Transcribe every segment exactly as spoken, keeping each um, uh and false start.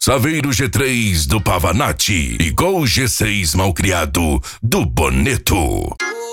Saveiro G três do Pavanati e Gol G seis Malcriado do Boneto.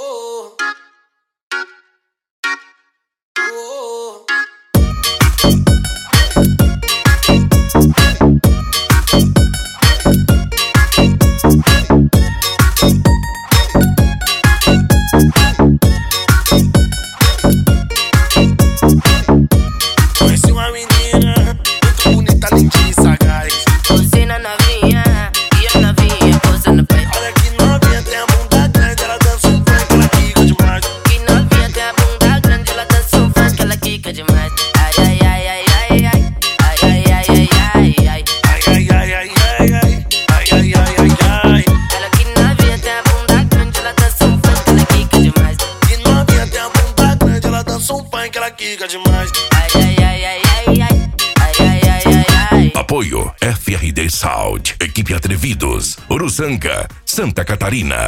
Conheci uma menina muito bonita, lindinha e sagaz. Você na novinha e a novinha posando pai. Olha que novinha, tem a bunda grande, ela dança um funk, ela quica demais. Que novinha tem a bunda grande, ela dança um funk, ela quica demais. Ai ai ai ai ai ai ai ai ai ai ai ai Ai, ai, ai, ai, ai, ai, ai, ai, ai, ai, ai. Ela que novinha tem a bunda grande, ela dança um funk, ela quica demais. Que novinha, tem a bunda grande, ela dança um funk, ela quica demais. Ai ai ai ai ai ai ai ai ai ai ai. Apoio F R D Sound, Equipe Atrevidos, Uruçanga, Santa Catarina.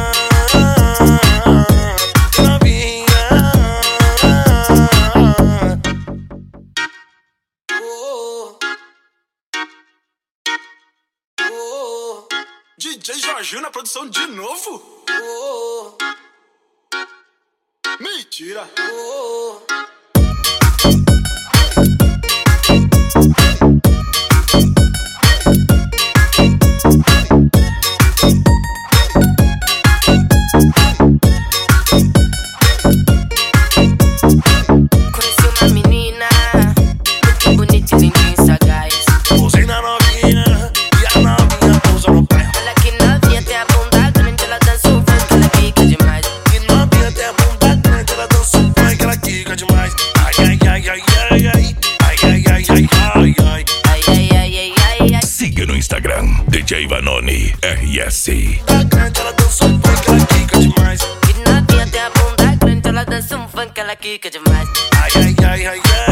Novinha. Oh, oh, D J Jorginho na produção de novo? oh, Mentira! oh. Conheci uma menina muito bonita e lindinha e sagaz. Posei na novinha e a novinha pousa no pé. Ela que novinha tem a bunda grande, ela dança um funk, ela quica demais. Que novinha, tem a bunda grande, ela dança um funk, ela quica demais. Ai, ai, ai, ai, ai, ai, ai, ai, ai, ai, ai, ai. Ai ai ai ai ai ai. Siga no Instagram, D J Vanoni R S. Tá grande, ela dança um funk, ela quica demais. Que novinha tem a bunda grande, ela dança um funk, ela quica demais. Ai, ai, ai, ai, ai.